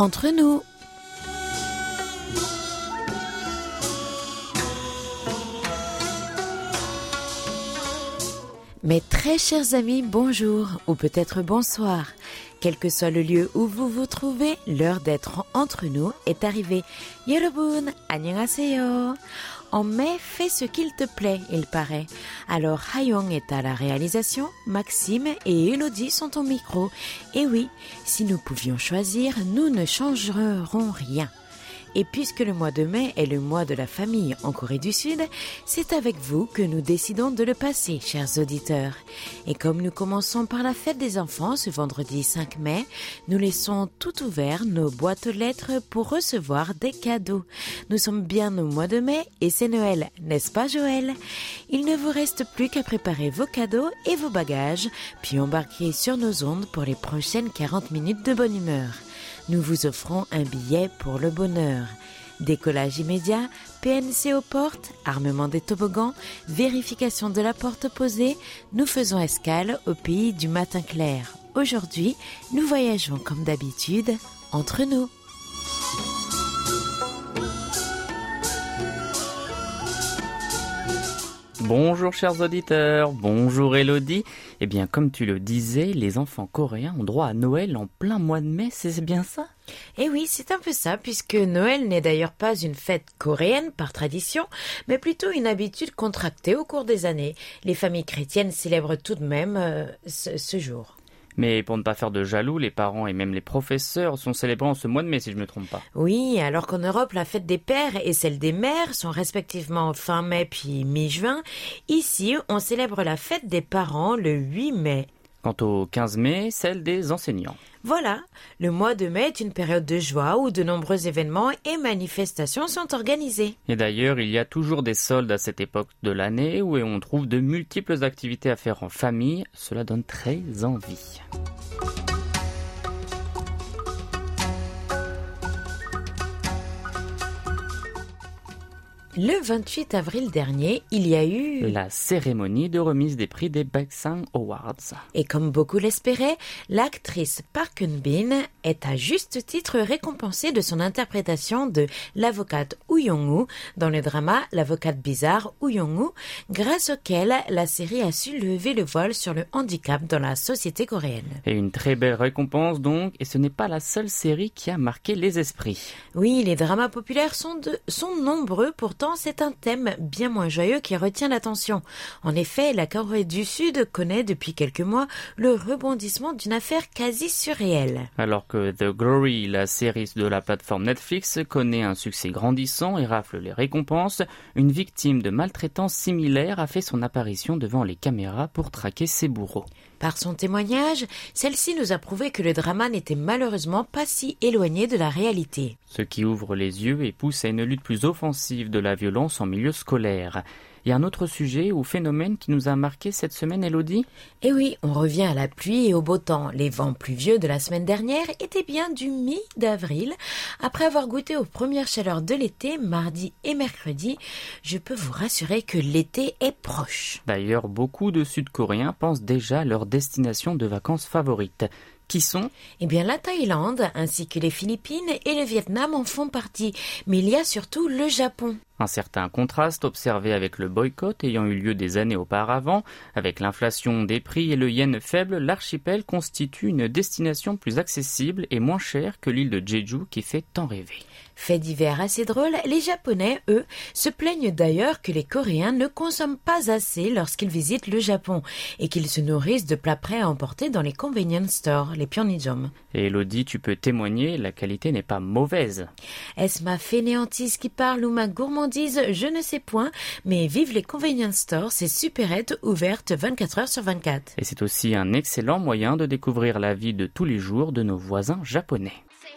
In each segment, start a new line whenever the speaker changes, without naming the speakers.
entre nous. Mes très chers amis, bonjour ou peut-être bonsoir. Quel que soit le lieu où vous vous trouvez, l'heure d'être entre nous est arrivée. 여러분, 안녕하세요. En mai, fais ce qu'il te plaît, il paraît. Alors, Hayong est à la réalisation, Maxime et Elodie sont au micro. Et oui, si nous pouvions choisir, nous ne changerons rien. Et puisque le mois de mai est le mois de la famille en Corée du Sud, c'est avec vous que nous décidons de le passer, chers auditeurs. Et comme nous commençons par la fête des enfants ce vendredi 5 mai, nous laissons tout ouvert nos boîtes aux lettres pour recevoir des cadeaux. Nous sommes bien au mois de mai et c'est Noël, n'est-ce pas Joël? Il ne vous reste plus qu'à préparer vos cadeaux et vos bagages, puis embarquer sur nos ondes pour les prochaines 40 minutes de bonne humeur. Nous vous offrons un billet pour le bonheur. Décollage immédiat, PNC aux portes, armement des toboggans, vérification de la porte opposée, nous faisons escale au pays du matin clair. Aujourd'hui, nous voyageons comme d'habitude entre nous.
Bonjour chers auditeurs, bonjour Elodie. Eh bien comme tu le disais, les enfants coréens ont droit à Noël en plein mois de mai, c'est bien ça?
Eh oui, c'est un peu ça, puisque Noël n'est d'ailleurs pas une fête coréenne par tradition, mais plutôt une habitude contractée au cours des années. Les familles chrétiennes célèbrent tout de même ce jour.
Mais pour ne pas faire de jaloux, les parents et même les professeurs sont célébrés en ce mois de mai, si je ne me trompe pas.
Oui, alors qu'en Europe, la fête des pères et celle des mères sont respectivement fin mai puis mi-juin. Ici, on célèbre la fête des parents le 8 mai.
Quant au 15 mai, celle des enseignants.
Voilà, le mois de mai est une période de joie où de nombreux événements et manifestations sont organisés.
Et d'ailleurs, il y a toujours des soldes à cette époque de l'année où on trouve de multiples activités à faire en famille. Cela donne très envie.
Le 28 avril dernier, il y a eu
la cérémonie de remise des prix des Baeksang Awards.
Et comme beaucoup l'espéraient, l'actrice Park Eun-bin est à juste titre récompensée de son interprétation de l'avocate Woo Young-woo dans le drama L'avocate bizarre Woo Young-woo, grâce auquel la série a su lever le voile sur le handicap dans la société coréenne.
Et une très belle récompense donc, et ce n'est pas la seule série qui a marqué les esprits.
Oui, les dramas populaires sont nombreux, pourtant c'est un thème bien moins joyeux qui retient l'attention. En effet, la Corée du Sud connaît depuis quelques mois le rebondissement d'une affaire quasi surréelle.
Alors que The Glory, la série de la plateforme Netflix, connaît un succès grandissant et rafle les récompenses, une victime de maltraitance similaire a fait son apparition devant les caméras pour traquer ses bourreaux.
Par son témoignage, celle-ci nous a prouvé que le drama n'était malheureusement pas si éloigné de la réalité.
Ce qui ouvre les yeux et pousse à une lutte plus offensive de la violence en milieu scolaire. Il y a un autre sujet ou phénomène qui nous a marqué cette semaine, Elodie?
Eh oui, on revient à la pluie et au beau temps. Les vents pluvieux de la semaine dernière étaient bien du mi-d'avril. Après avoir goûté aux premières chaleurs de l'été, mardi et mercredi, je peux vous rassurer que l'été est proche.
D'ailleurs, beaucoup de Sud-Coréens pensent déjà à leur destination de vacances favorite. Qui sont?
Eh bien, la Thaïlande, ainsi que les Philippines et le Vietnam en font partie. Mais il y a surtout le Japon.
Un certain contraste observé avec le boycott ayant eu lieu des années auparavant. Avec l'inflation des prix et le yen faible, l'archipel constitue une destination plus accessible et moins chère que l'île de Jeju qui fait tant rêver.
Fait divers assez drôle, les Japonais, eux, se plaignent d'ailleurs que les Coréens ne consomment pas assez lorsqu'ils visitent le Japon et qu'ils se nourrissent de plats prêts à emporter dans les convenience stores, les Pyeongjong.
Et Elodie, tu peux témoigner, la qualité n'est pas mauvaise.
Est-ce ma fainéantise qui parle ou ma gourmandise? Je ne sais point, mais vive les convenience stores, ces supérettes ouvertes 24 heures sur 24.
Et c'est aussi un excellent moyen de découvrir la vie de tous les jours de nos voisins japonais.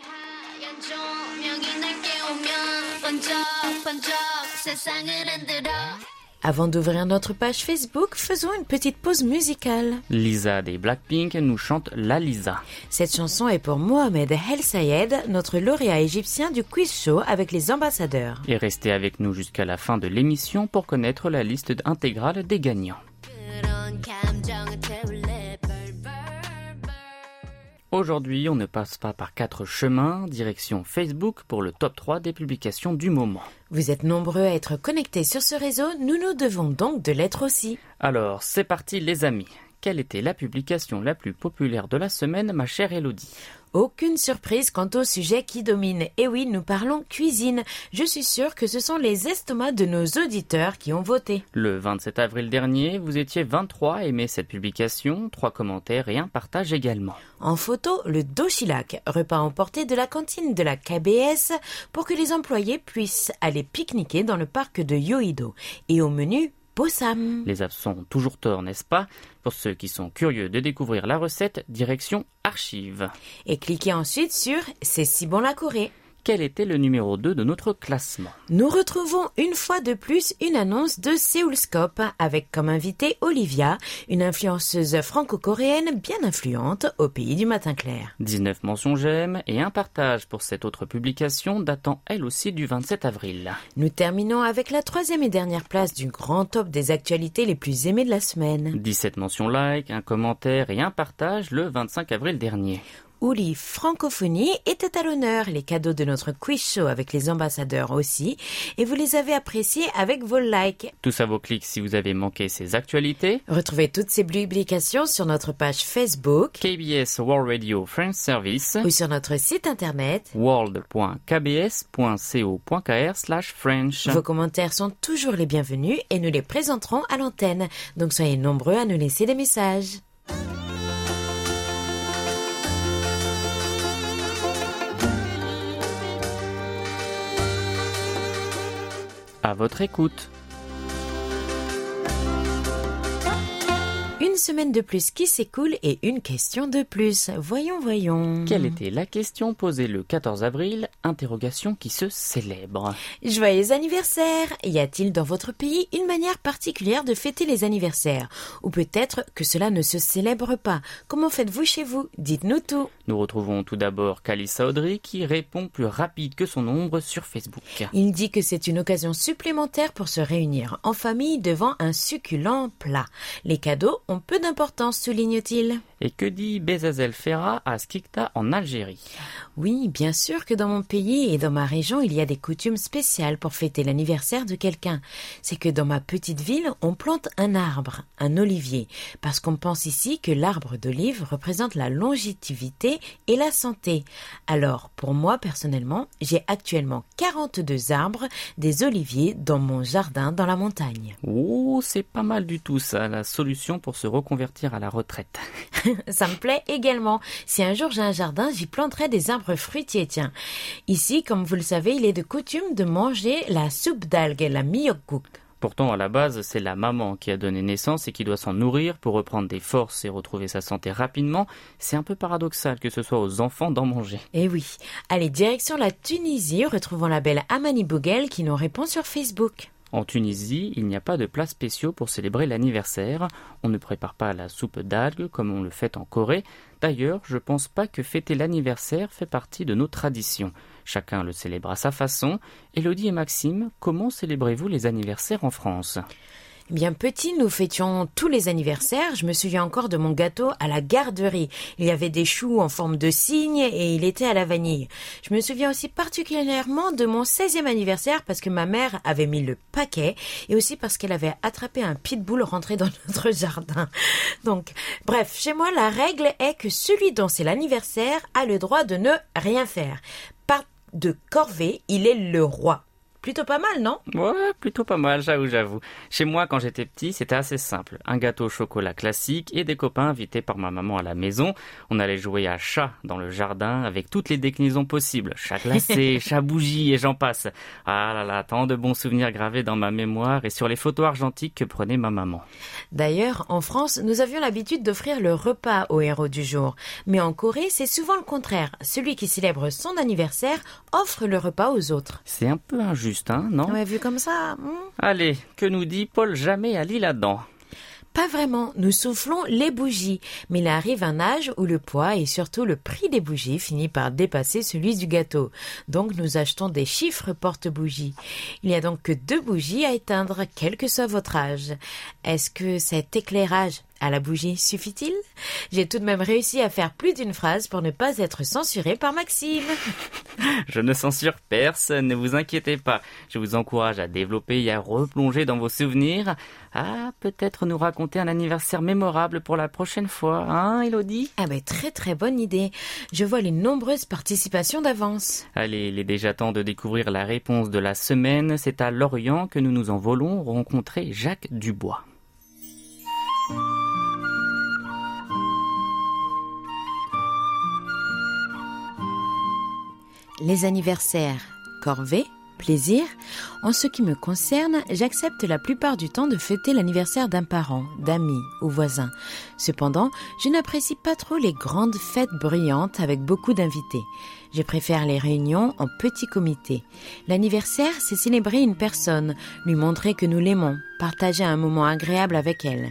Avant d'ouvrir notre page Facebook, faisons une petite pause musicale.
Lisa des Blackpink nous chante La Lisa.
Cette chanson est pour Mohamed El Sayed, notre lauréat égyptien du quiz show avec les ambassadeurs.
Et restez avec nous jusqu'à la fin de l'émission pour connaître la liste intégrale des gagnants. Aujourd'hui, on ne passe pas par 4 chemins, direction Facebook pour le top 3 des publications du moment.
Vous êtes nombreux à être connectés sur ce réseau, nous nous devons donc de l'être aussi.
Alors, c'est parti les amis. Quelle était la publication la plus populaire de la semaine, ma chère Elodie ?
Aucune surprise quant au sujet qui domine. Et oui, nous parlons cuisine. Je suis sûre que ce sont les estomacs de nos auditeurs qui ont voté.
Le 27 avril dernier, vous étiez 23 à aimer cette publication, 3 commentaires et un partage également.
En photo, le doshilak, repas emporté de la cantine de la KBS pour que les employés puissent aller pique-niquer dans le parc de Yoido. Et au menu, Bossam.
Les absents ont toujours tort, n'est-ce pas ? Pour ceux qui sont curieux de découvrir la recette, direction Archives.
Et cliquez ensuite sur « C'est si bon la Corée ».
Quel était le numéro 2 de notre classement ?
Nous retrouvons une fois de plus une annonce de Séoulscope avec comme invitée Olivia, une influenceuse franco-coréenne bien influente au pays du matin clair.
19 mentions j'aime et un partage pour cette autre publication datant elle aussi du 27 avril.
Nous terminons avec la 3e et dernière place du grand top des actualités les plus aimées de la semaine.
17 mentions like, un commentaire et un partage le 25 avril dernier.
Ouli Francophonie était à l'honneur, les cadeaux de notre quiz show avec les ambassadeurs aussi, et vous les avez appréciés avec vos likes.
Tous à vos clics si vous avez manqué ces actualités.
Retrouvez toutes ces publications sur notre page Facebook,
KBS World Radio French Service,
ou sur notre site internet,
world.kbs.co.kr/French.
Vos commentaires sont toujours les bienvenus et nous les présenterons à l'antenne, donc soyez nombreux à nous laisser des messages.
À votre écoute.
Une semaine de plus qui s'écoule et une question de plus. Voyons.
Quelle était la question posée le 14 avril ? Interrogation qui se célèbre.
Joyeux anniversaire! Y a-t-il dans votre pays une manière particulière de fêter les anniversaires? Ou peut-être que cela ne se célèbre pas? Comment faites-vous chez vous? Dites-nous tout.
Nous retrouvons tout d'abord Kalissa Audrey qui répond plus rapide que son ombre sur Facebook.
Il dit que c'est une occasion supplémentaire pour se réunir en famille devant un succulent plat. Les cadeaux ont peu d'importance, souligne-t-il.
Et que dit Bezazel Ferra à Skikta en Algérie?
Oui, bien sûr que dans mon pays et dans ma région, il y a des coutumes spéciales pour fêter l'anniversaire de quelqu'un. C'est que dans ma petite ville, on plante un arbre, un olivier, parce qu'on pense ici que l'arbre d'olive représente la longévité et la santé. Alors, pour moi, personnellement, j'ai actuellement 42 arbres, des oliviers dans mon jardin dans la montagne.
Oh, c'est pas mal du tout ça, la solution pour se reconvertir à la retraite.
Ça me plaît également. Si un jour j'ai un jardin, j'y planterai des arbres fruitiers, tiens. Ici, comme vous le savez, il est de coutume de manger la soupe d'algues, la miyeokguk.
Pourtant, à la base, c'est la maman qui a donné naissance et qui doit s'en nourrir pour reprendre des forces et retrouver sa santé rapidement. C'est un peu paradoxal que ce soit aux enfants d'en manger.
Eh oui. Allez, direction la Tunisie, retrouvons la belle Amani Bougel qui nous répond sur Facebook.
En Tunisie, il n'y a pas de plats spéciaux pour célébrer l'anniversaire. On ne prépare pas la soupe d'algues comme on le fait en Corée. D'ailleurs, je pense pas que fêter l'anniversaire fait partie de nos traditions. Chacun le célèbre à sa façon. Élodie et Maxime, comment célébrez-vous les anniversaires en France ?
Bien petit, nous fêtions tous les anniversaires. Je me souviens encore de mon gâteau à la garderie. Il y avait des choux en forme de cygne et il était à la vanille. Je me souviens aussi particulièrement de mon 16e anniversaire parce que ma mère avait mis le paquet et aussi parce qu'elle avait attrapé un pitbull rentré dans notre jardin. Donc, bref, chez moi, la règle est que celui dont c'est l'anniversaire a le droit de ne rien faire. Pas de corvée, il est le roi. Plutôt pas mal, non?
Ouais, plutôt pas mal, j'avoue. Chez moi, quand j'étais petit, c'était assez simple. Un gâteau au chocolat classique et des copains invités par ma maman à la maison. On allait jouer à chat dans le jardin avec toutes les déclinaisons possibles. Chat glacé, chat bougie et j'en passe. Ah là là, tant de bons souvenirs gravés dans ma mémoire et sur les photos argentiques que prenait ma maman.
D'ailleurs, en France, nous avions l'habitude d'offrir le repas aux héros du jour. Mais en Corée, c'est souvent le contraire. Celui qui célèbre son anniversaire offre le repas aux autres.
C'est un peu injuste. Non?
Ouais, vu comme ça.
Allez, que nous dit Paul Jamais à l'Isle-Adam?
Pas vraiment, nous soufflons les bougies, mais il arrive un âge où le poids et surtout le prix des bougies finit par dépasser celui du gâteau. Donc nous achetons des chiffres porte-bougies. Il n'y a donc que 2 bougies à éteindre, quel que soit votre âge. Est-ce que cet éclairage À la bougie, suffit-il? J'ai tout de même réussi à faire plus d'une phrase pour ne pas être censurée par Maxime.
Je ne censure personne, ne vous inquiétez pas. Je vous encourage à développer et à replonger dans vos souvenirs. Ah, peut-être nous raconter un anniversaire mémorable pour la prochaine fois, hein, Elodie?
Ah ben, très très bonne idée. Je vois les nombreuses participations d'avance.
Allez, il est déjà temps de découvrir la réponse de la semaine. C'est à Lorient que nous nous envolons rencontrer Jacques Dubois.
Les anniversaires, corvée, plaisir. En ce qui me concerne, j'accepte la plupart du temps de fêter l'anniversaire d'un parent, d'amis ou voisin. Cependant, je n'apprécie pas trop les grandes fêtes bruyantes avec beaucoup d'invités. Je préfère les réunions en petits comités. L'anniversaire, c'est célébrer une personne, lui montrer que nous l'aimons, partager un moment agréable avec elle.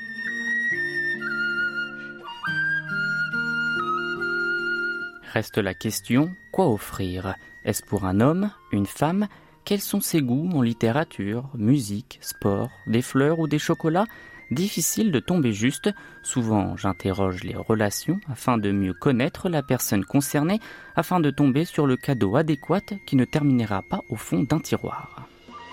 Reste la question, quoi offrir? Est-ce pour un homme, une femme? Quels sont ses goûts en littérature, musique, sport, des fleurs ou des chocolats? Difficile de tomber juste. Souvent, j'interroge les relations afin de mieux connaître la personne concernée, afin de tomber sur le cadeau adéquat qui ne terminera pas au fond d'un tiroir.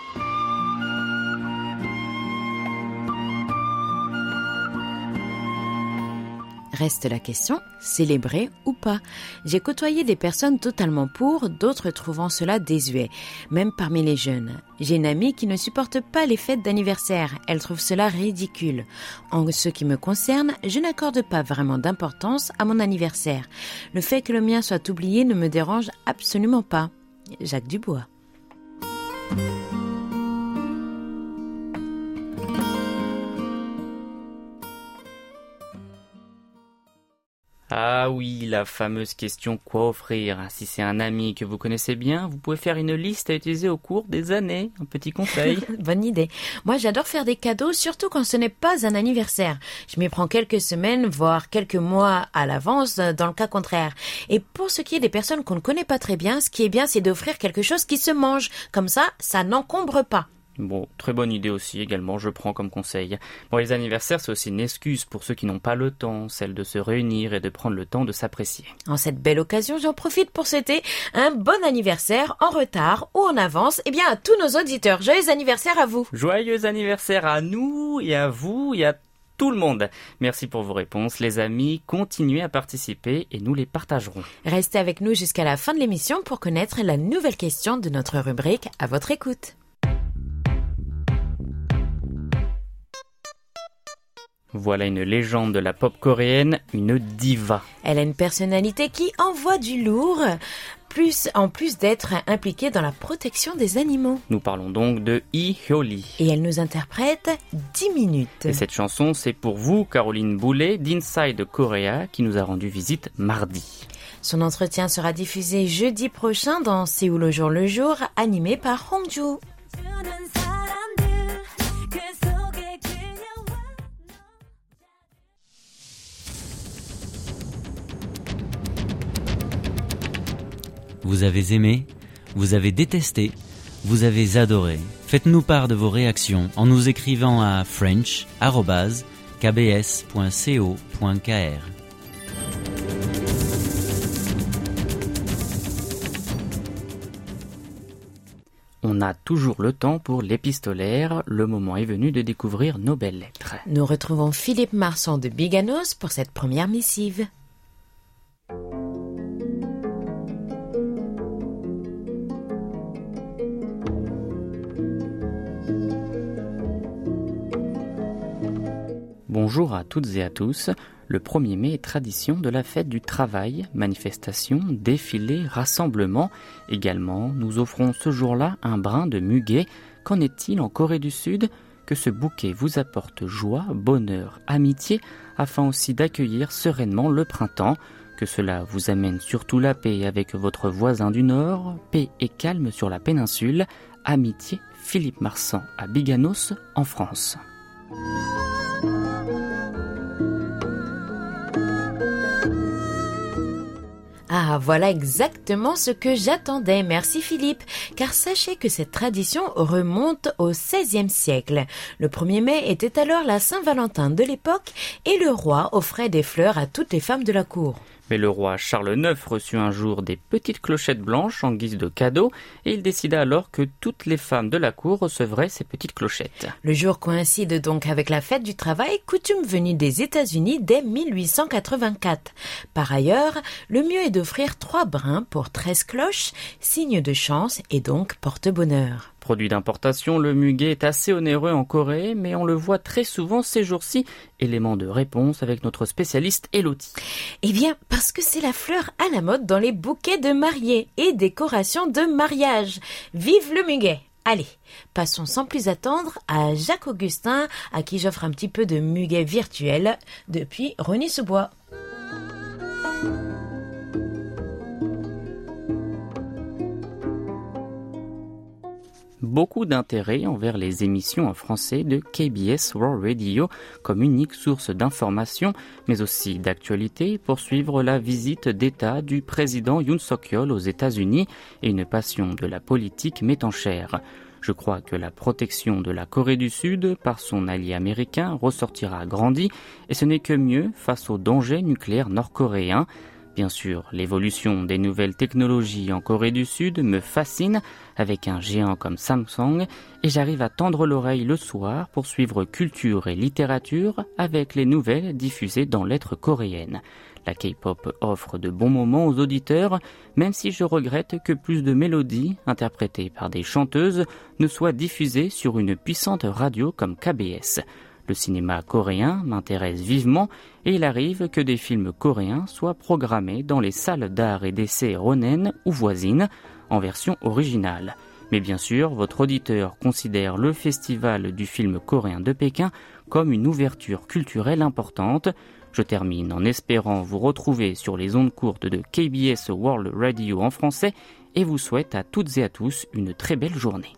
Reste la question, célébrer ou pas. J'ai côtoyé des personnes totalement pour, d'autres trouvant cela désuet, même parmi les jeunes. J'ai une amie qui ne supporte pas les fêtes d'anniversaire, elle trouve cela ridicule. En ce qui me concerne, je n'accorde pas vraiment d'importance à mon anniversaire. Le fait que le mien soit oublié ne me dérange absolument pas. Jacques Dubois.
Ah oui, la fameuse question quoi offrir. Si c'est un ami que vous connaissez bien, vous pouvez faire une liste à utiliser au cours des années. Un petit conseil.
Bonne idée. Moi, j'adore faire des cadeaux, surtout quand ce n'est pas un anniversaire. Je m'y prends quelques semaines, voire quelques mois à l'avance, dans le cas contraire. Et pour ce qui est des personnes qu'on ne connaît pas très bien, ce qui est bien, c'est d'offrir quelque chose qui se mange. Comme ça n'encombre pas.
Bon, très bonne idée aussi également, je prends comme conseil. Bon, les anniversaires, c'est aussi une excuse pour ceux qui n'ont pas le temps, celle de se réunir et de prendre le temps de s'apprécier.
En cette belle occasion, j'en profite pour souhaiter un bon anniversaire en retard ou en avance, et bien à tous nos auditeurs. Joyeux anniversaire à vous.
Joyeux anniversaire à nous et à vous et à tout le monde. Merci pour vos réponses, les amis. Continuez à participer et nous les partagerons.
Restez avec nous jusqu'à la fin de l'émission pour connaître la nouvelle question de notre rubrique À votre écoute.
Voilà une légende de la pop coréenne, une diva.
Elle a une personnalité qui envoie du lourd, en plus d'être impliquée dans la protection des animaux.
Nous parlons donc de Lee Hyoli.
Et elle nous interprète 10 minutes.
Et cette chanson, c'est pour vous, Caroline Boulet, d'Inside Korea, qui nous a rendu visite mardi.
Son entretien sera diffusé jeudi prochain dans Séoul au jour le jour, animé par Hongju.
Vous avez aimé, vous avez détesté, vous avez adoré. Faites-nous part de vos réactions en nous écrivant à french@kbs.co.kr.
On a toujours le temps pour l'épistolaire. Le moment est venu de découvrir nos belles lettres.
Nous retrouvons Philippe Marsan de Biganos pour cette première missive.
Bonjour à toutes et à tous. Le 1er mai est tradition de la fête du travail, manifestation, défilé, rassemblement. Également, nous offrons ce jour-là un brin de muguet. Qu'en est-il en Corée du Sud? Que ce bouquet vous apporte joie, bonheur, amitié, afin aussi d'accueillir sereinement le printemps. Que cela vous amène surtout la paix avec votre voisin du Nord, paix et calme sur la péninsule. Amitié, Philippe Marsan à Biganos, en France.
Ah, Ah, voilà exactement ce que j'attendais, merci Philippe, car sachez que cette tradition remonte au XVIe siècle. Le 1er mai était alors la Saint-Valentin de l'époque et le roi offrait des fleurs à toutes les femmes de la cour.
Mais le roi Charles IX reçut un jour des petites clochettes blanches en guise de cadeau et il décida alors que toutes les femmes de la cour recevraient ces petites clochettes.
Le jour coïncide donc avec la fête du travail, coutume venue des États-Unis dès 1884. Par ailleurs, le mieux est d'offrir 3 brins pour 13 cloches, signe de chance et donc porte-bonheur.
Produit d'importation, le muguet est assez onéreux en Corée, mais on le voit très souvent ces jours-ci. Élément de réponse avec notre spécialiste Elodie.
Eh bien, parce que c'est la fleur à la mode dans les bouquets de mariés et décorations de mariage. Vive le muguet! Allez, passons sans plus attendre à Jacques Augustin, à qui j'offre un petit peu de muguet virtuel depuis Rosny-sous-Bois.
Beaucoup d'intérêt envers les émissions en français de KBS World Radio comme unique source d'information, mais aussi d'actualité pour suivre la visite d'État du président Yoon Suk-yeol aux États-Unis et une passion de la politique m'est en chair. Je crois que la protection de la Corée du Sud par son allié américain ressortira grandie et ce n'est que mieux face aux dangers nucléaires nord-coréens. Bien sûr, l'évolution des nouvelles technologies en Corée du Sud me fascine avec un géant comme Samsung et j'arrive à tendre l'oreille le soir pour suivre culture et littérature avec les nouvelles diffusées dans l'être coréenne. La K-pop offre de bons moments aux auditeurs, même si je regrette que plus de mélodies, interprétées par des chanteuses, ne soient diffusées sur une puissante radio comme KBS. Le cinéma coréen m'intéresse vivement et il arrive que des films coréens soient programmés dans les salles d'art et d'essai Ronen ou voisines en version originale. Mais bien sûr, votre auditeur considère le festival du film coréen de Pékin comme une ouverture culturelle importante. Je termine en espérant vous retrouver sur les ondes courtes de KBS World Radio en français et vous souhaite à toutes et à tous une très belle journée.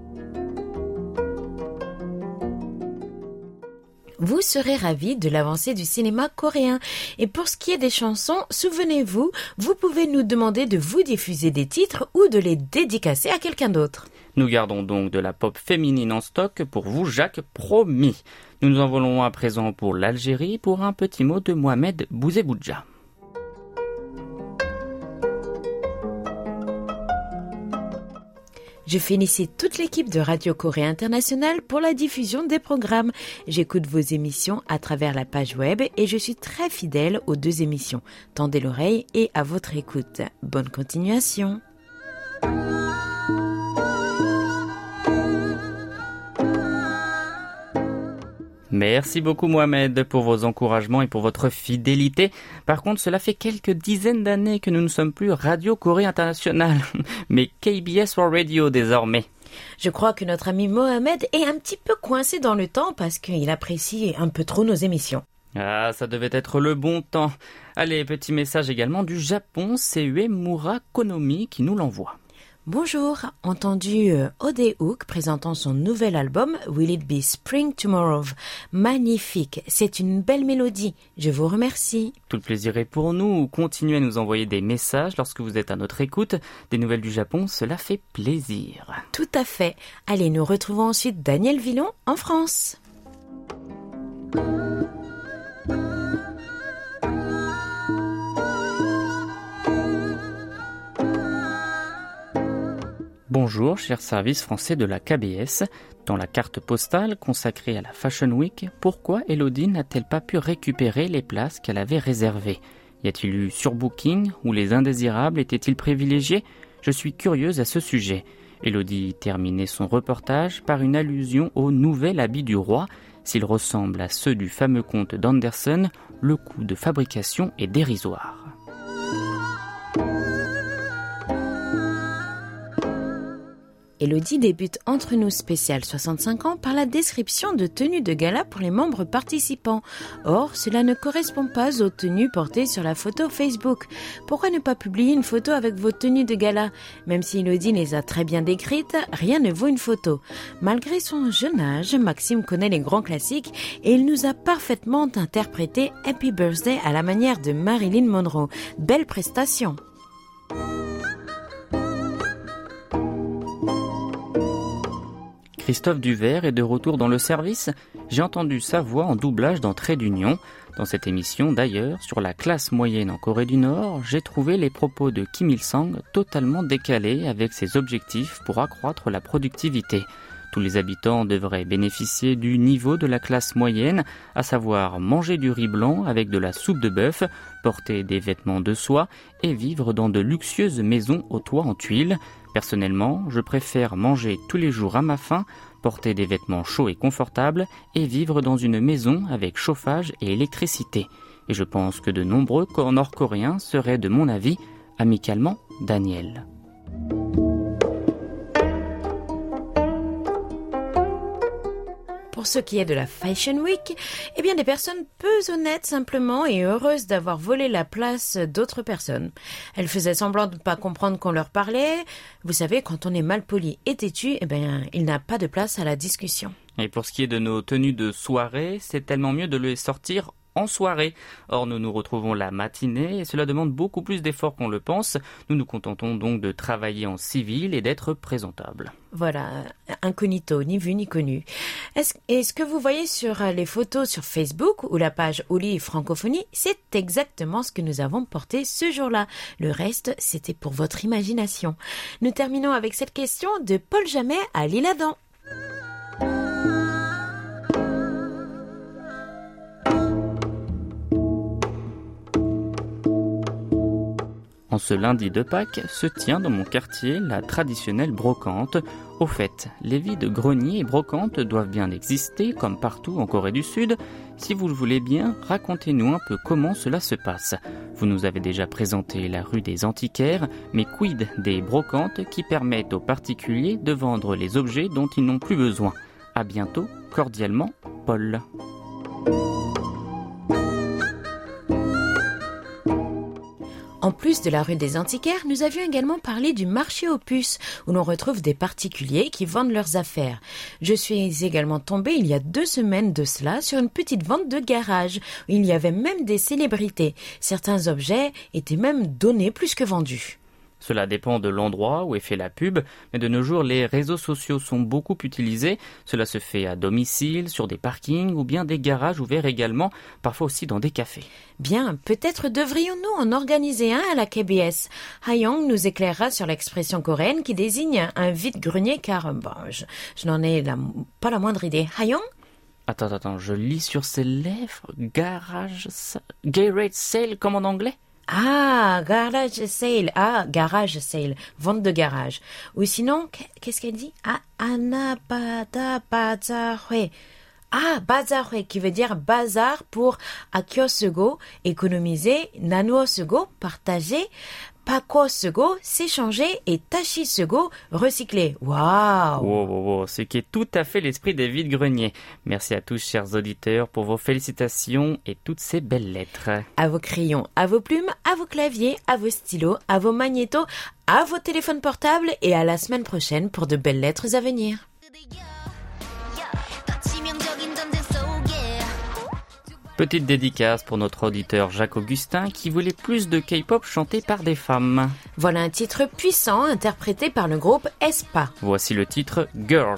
Vous serez ravis de l'avancée du cinéma coréen. Et pour ce qui est des chansons, souvenez-vous, vous pouvez nous demander de vous diffuser des titres ou de les dédicacer à quelqu'un d'autre.
Nous gardons donc de la pop féminine en stock pour vous, Jacques, promis. Nous nous envolons à présent pour l'Algérie pour un petit mot de Mohamed Bouzeboudja.
Je félicite toute l'équipe de Radio Corée Internationale pour la diffusion des programmes. J'écoute vos émissions à travers la page web et je suis très fidèle aux 2 émissions. Tendez l'oreille et à votre écoute. Bonne continuation.
Merci beaucoup Mohamed pour vos encouragements et pour votre fidélité. Par contre, cela fait quelques dizaines d'années que nous ne sommes plus Radio Corée Internationale, mais KBS World Radio désormais.
Je crois que notre ami Mohamed est un petit peu coincé dans le temps parce qu'il apprécie un peu trop nos émissions.
Ah, ça devait être le bon temps. Allez, petit message également du Japon, c'est Uemura Konomi qui nous l'envoie.
Bonjour, entendu Odehook présentant son nouvel album Will It Be Spring Tomorrow. Magnifique, c'est une belle mélodie, je vous remercie.
Tout le plaisir est pour nous, continuez à nous envoyer des messages lorsque vous êtes à notre écoute. Des nouvelles du Japon, cela fait plaisir.
Tout à fait, allez nous retrouvons ensuite Daniel Villon en France.
Bonjour, cher service français de la KBS. Dans la carte postale consacrée à la Fashion Week, pourquoi Elodie n'a-t-elle pas pu récupérer les places qu'elle avait réservées ? Y a-t-il eu surbooking ou les indésirables étaient-ils privilégiés ? Je suis curieuse à ce sujet. Elodie terminait son reportage par une allusion au nouvel habit du roi. S'il ressemble à ceux du fameux comte d'Anderson, le coût de fabrication est dérisoire.
Elodie débute Entre nous spécial 65 ans par la description de tenues de gala pour les membres participants. Or, cela ne correspond pas aux tenues portées sur la photo Facebook. Pourquoi ne pas publier une photo avec vos tenues de gala ? Même si Elodie les a très bien décrites, rien ne vaut une photo. Malgré son jeune âge, Maxime connaît les grands classiques et il nous a parfaitement interprété Happy Birthday à la manière de Marilyn Monroe. Belle prestation!
Christophe Duvert est de retour dans le service. J'ai entendu sa voix en doublage dans Trait d'Union. Dans cette émission, d'ailleurs, sur la classe moyenne en Corée du Nord, j'ai trouvé les propos de Kim Il-sung totalement décalés avec ses objectifs pour accroître la productivité. Tous les habitants devraient bénéficier du niveau de la classe moyenne, à savoir manger du riz blanc avec de la soupe de bœuf, porter des vêtements de soie et vivre dans de luxueuses maisons aux toits en tuiles. Personnellement, je préfère manger tous les jours à ma faim, porter des vêtements chauds et confortables et vivre dans une maison avec chauffage et électricité. Et je pense que de nombreux Nord-Coréens seraient de mon avis. Amicalement, Daniel.
Pour ce qui est de la Fashion Week, eh bien des personnes peu honnêtes simplement et heureuses d'avoir volé la place d'autres personnes. Elles faisaient semblant de ne pas comprendre qu'on leur parlait. Vous savez, quand on est mal poli et têtu, eh bien il n'a pas de place à la discussion.
Et pour ce qui est de nos tenues de soirée, c'est tellement mieux de les sortir en soirée. Or, nous nous retrouvons la matinée et cela demande beaucoup plus d'efforts qu'on le pense. Nous nous contentons donc de travailler en civil et d'être présentables.
Voilà, incognito, ni vu ni connu. Est-ce que vous voyez sur les photos sur Facebook ou la page Oli Francophonie, c'est exactement ce que nous avons porté ce jour-là. Le reste, c'était pour votre imagination. Nous terminons avec cette question de Paul Jamet à l'Isle-Adam.
En ce lundi de Pâques se tient dans mon quartier la traditionnelle brocante. Au fait, les vides-greniers et brocantes doivent bien exister, comme partout en Corée du Sud. Si vous le voulez bien, racontez-nous un peu comment cela se passe. Vous nous avez déjà présenté la rue des Antiquaires, mais quid des brocantes qui permettent aux particuliers de vendre les objets dont ils n'ont plus besoin. À bientôt, cordialement, Paul.
En plus de la rue des Antiquaires, nous avions également parlé du marché aux puces, où l'on retrouve des particuliers qui vendent leurs affaires. Je suis également tombée il y a 2 semaines de cela sur une petite vente de garage, où il y avait même des célébrités. Certains objets étaient même donnés plus que vendus.
Cela dépend de l'endroit où est fait la pub, mais de nos jours, les réseaux sociaux sont beaucoup utilisés. Cela se fait à domicile, sur des parkings ou bien des garages ouverts également, parfois aussi dans des cafés.
Bien, peut-être devrions-nous en organiser un à la KBS. Hayong nous éclairera sur l'expression coréenne qui désigne un vide-grenier car je n'en ai pas la moindre idée. Hayong ?
Attends, je lis sur ses lèvres, garage sale comme en anglais ?
Ah, garage sale, vente de garage. Ou sinon, qu'est-ce qu'elle dit? Ah, anabada bazarwe. Ah, bazarwe, qui veut dire bazar pour akyosugo, économiser, nanuosugo, partager, pakosugo, s'échanger et tachisugo, recycler. Waouh!
Wow, ce qui est tout à fait l'esprit des vides-greniers. Merci à tous, chers auditeurs, pour vos félicitations et toutes ces belles lettres.
À vos crayons, à vos plumes, à vos claviers, à vos stylos, à vos magnétos, à vos téléphones portables et à la semaine prochaine pour de belles lettres à venir.
Petite dédicace pour notre auditeur Jacques Augustin qui voulait plus de K-pop chanté par des femmes.
Voilà un titre puissant interprété par le groupe aespa.
Voici le titre Girls.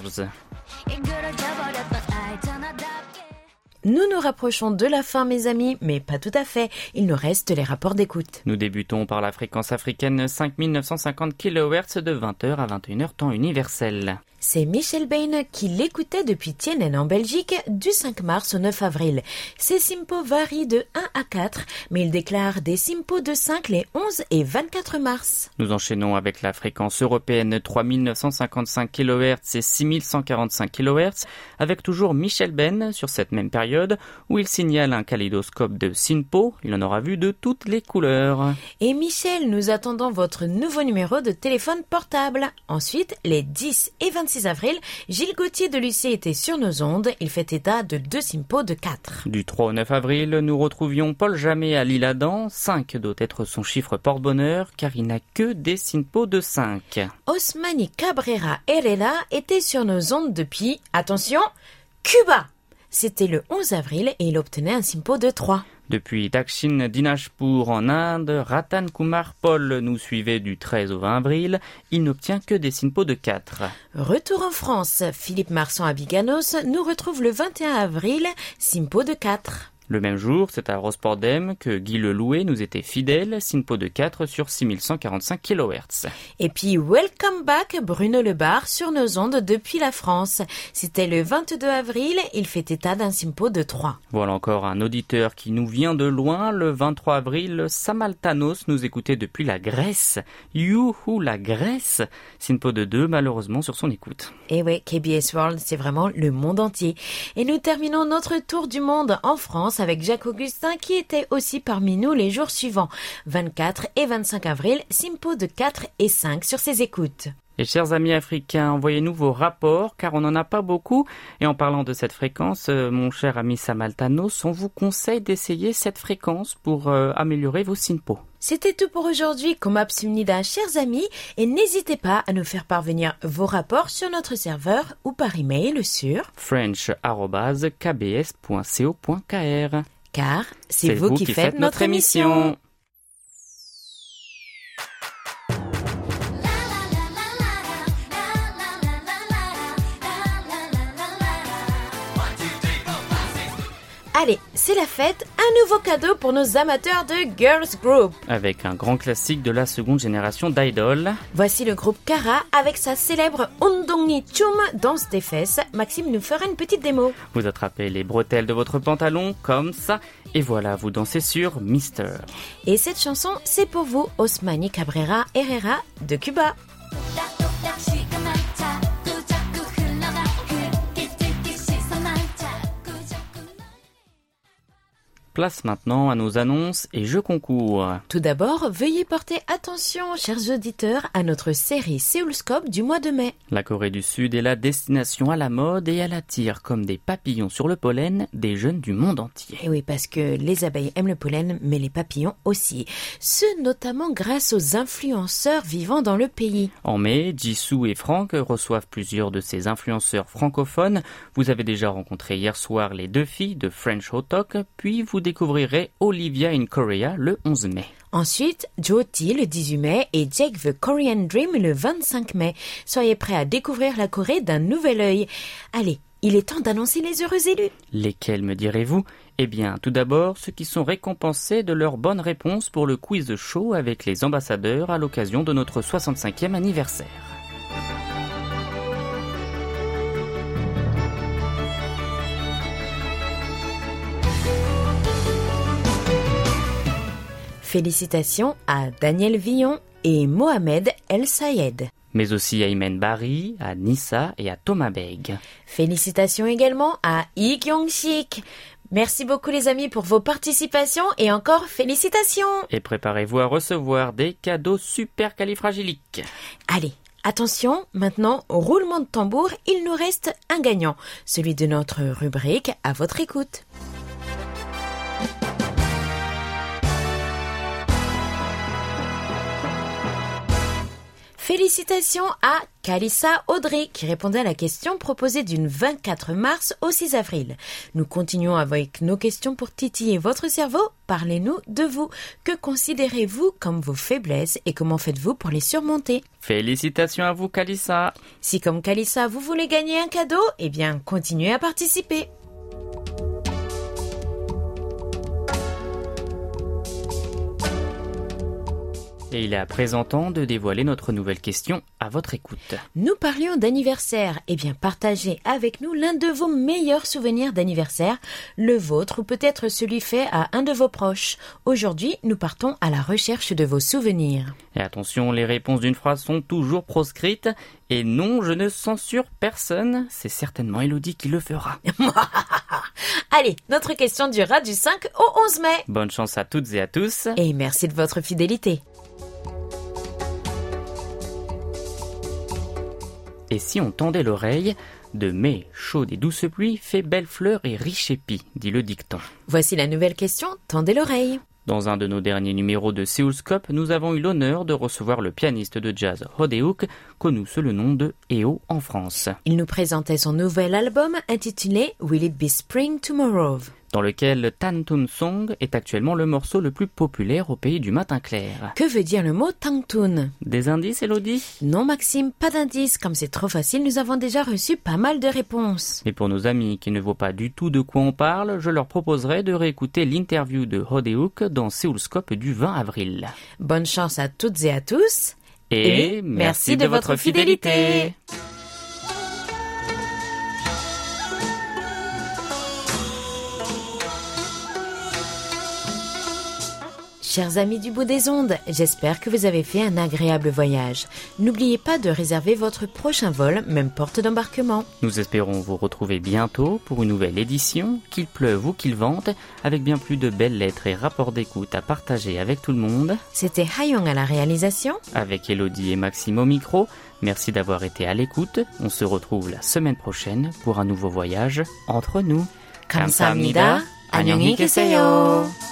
Nous nous rapprochons de la fin, mes amis, mais pas tout à fait. Il nous reste les rapports d'écoute.
Nous débutons par la fréquence africaine 5950 kHz de 20h à 21h temps universel.
C'est Michel Bain qui l'écoutait depuis Tienen en Belgique du 5 mars au 9 avril. Ses simpos varient de 1 à 4, mais il déclare des simpos de 5 les 11 et 24 mars.
Nous enchaînons avec la fréquence européenne 3955 kHz et 6145 kHz, avec toujours Michel Bain sur cette même période, où il signale un kaléidoscope de simpos. Il en aura vu de toutes les couleurs.
Et Michel, nous attendons votre nouveau numéro de téléphone portable. Ensuite, les 10 et 26 avril, Gilles Gauthier de Lucé était sur nos ondes. Il fait état de 2 simpos de 4.
Du 3 au 9 avril, nous retrouvions Paul Jamet à l'Isle-Adam. 5 doit être son chiffre porte-bonheur, car il n'a que des simpos de 5.
Osmani Cabrera Herrera était sur nos ondes depuis, attention, Cuba. C'était le 11 avril et il obtenait un simpo de 3.
Depuis Dakshin Dinajpur en Inde, Ratan Kumar Paul nous suivait du 13 au 20 avril. Il n'obtient que des SINPO de 4.
Retour en France, Philippe Marsan à Biganos nous retrouve le 21 avril, SINPO de 4.
Le même jour, c'est à Rospordem que Guy Lelouet nous était fidèle, SINPO de 4 sur 6145 kHz.
Et puis Welcome Back, Bruno Lebar sur nos ondes depuis la France. C'était le 22 avril, il fait état d'un SINPO de 3.
Voilà encore un auditeur qui nous vient de loin. Le 23 avril, Samaltanos nous écoutait depuis la Grèce. Youhou, la Grèce! SINPO de 2, malheureusement, sur son écoute.
Et ouais, KBS World, c'est vraiment le monde entier. Et nous terminons notre tour du monde en France avec Jacques Augustin qui était aussi parmi nous les jours suivants, 24 et 25 avril, SINPO de 4 et 5 sur ses écoutes.
Et chers amis africains, envoyez-nous vos rapports car on n'en a pas beaucoup. Et en parlant de cette fréquence, mon cher ami Samaltanos, on vous conseille d'essayer cette fréquence pour améliorer vos SINPO.
C'était tout pour aujourd'hui, Komapsumnida, chers amis, et n'hésitez pas à nous faire parvenir vos rapports sur notre serveur ou par email sur
french@kbs.co.kr.
car c'est vous qui faites notre émission. Allez, c'est la fête, un nouveau cadeau pour nos amateurs de Girls Group.
Avec un grand classique de la seconde génération d'idoles.
Voici le groupe Kara avec sa célèbre Undongni Chum, danse des fesses. Maxime nous fera une petite démo.
Vous attrapez les bretelles de votre pantalon comme ça et voilà, vous dansez sur Mister.
Et cette chanson, c'est pour vous, Osmani Cabrera Herrera de Cuba.
Place maintenant à nos annonces et jeux concours.
Tout d'abord, veuillez porter attention, chers auditeurs, à notre série Séoulscope du mois de mai.
La Corée du Sud est la destination à la mode et elle attire comme des papillons sur le pollen des jeunes du monde entier.
Et oui, parce que les abeilles aiment le pollen, mais les papillons aussi. Ce notamment grâce aux influenceurs vivant dans le pays.
En mai, Jisoo et Franck reçoivent plusieurs de ces influenceurs francophones. Vous avez déjà rencontré hier soir les deux filles de French Hot Talk, puis vous découvrirez Olivia in Korea le 11 mai.
Ensuite, Jyoti le 18 mai et Jake the Korean Dream le 25 mai. Soyez prêts à découvrir la Corée d'un nouvel œil. Allez, il est temps d'annoncer les heureux élus.
Lesquels me direz-vous ? Eh bien, tout d'abord, ceux qui sont récompensés de leur bonne réponse pour le quiz show avec les ambassadeurs à l'occasion de notre 65e anniversaire.
Félicitations à Daniel Villon et Mohamed El Sayed.
Mais aussi à Imen Bari, à Nissa et à Thomas Beg.
Félicitations également à Lee Kyung-sik. Merci beaucoup les amis pour vos participations et encore félicitations.
Et préparez-vous à recevoir des cadeaux supercalifragiliques.
Allez, attention, maintenant, au roulement de tambour, il nous reste un gagnant, celui de notre rubrique À votre écoute. Félicitations à Kalissa Audrey qui répondait à la question proposée du 24 mars au 6 avril. Nous continuons avec nos questions pour titiller votre cerveau. Parlez-nous de vous. Que considérez-vous comme vos faiblesses et comment faites-vous pour les surmonter ?
Félicitations à vous Kalissa.
Si comme Kalissa vous voulez gagner un cadeau, eh bien continuez à participer.
Et il est à présent temps de dévoiler notre nouvelle question à votre écoute.
Nous parlions d'anniversaire. Eh bien, partagez avec nous l'un de vos meilleurs souvenirs d'anniversaire, le vôtre ou peut-être celui fait à un de vos proches. Aujourd'hui, nous partons à la recherche de vos souvenirs.
Et attention, les réponses d'une phrase sont toujours proscrites. Et non, je ne censure personne. C'est certainement Elodie qui le fera.
Allez, notre question durera du 5 au 11 mai.
Bonne chance à toutes et à tous.
Et merci de votre fidélité.
Et si on tendait l'oreille, de mai, chaude et douce pluie, fait belle fleur et riche épi, dit le dicton.
Voici la nouvelle question, tendez l'oreille.
Dans un de nos derniers numéros de Séoulscope, nous avons eu l'honneur de recevoir le pianiste de jazz Hodeuk, connu sous le nom de EO en France.
Il nous présentait son nouvel album intitulé Will It Be Spring Tomorrow ?
dans lequel Tantun Song est actuellement le morceau le plus populaire au pays du matin clair.
Que veut dire le mot Tangtun?
Des indices, Elodie?
Non, Maxime, pas d'indices. Comme c'est trop facile, nous avons déjà reçu pas mal de réponses.
Mais pour nos amis qui ne voient pas du tout de quoi on parle, je leur proposerai de réécouter l'interview de Hodeuk dans Séoulscope du 20 avril.
Bonne chance à toutes et à tous.
Et merci de votre fidélité.
Chers amis du bout des ondes, j'espère que vous avez fait un agréable voyage. N'oubliez pas de réserver votre prochain vol, même porte d'embarquement.
Nous espérons vous retrouver bientôt pour une nouvelle édition, qu'il pleuve ou qu'il vente, avec bien plus de belles lettres et rapports d'écoute à partager avec tout le monde.
C'était Hayong à la réalisation.
Avec Elodie et Maxime au micro, merci d'avoir été à l'écoute. On se retrouve la semaine prochaine pour un nouveau voyage entre nous.
감사합니다. 안녕히 계세요.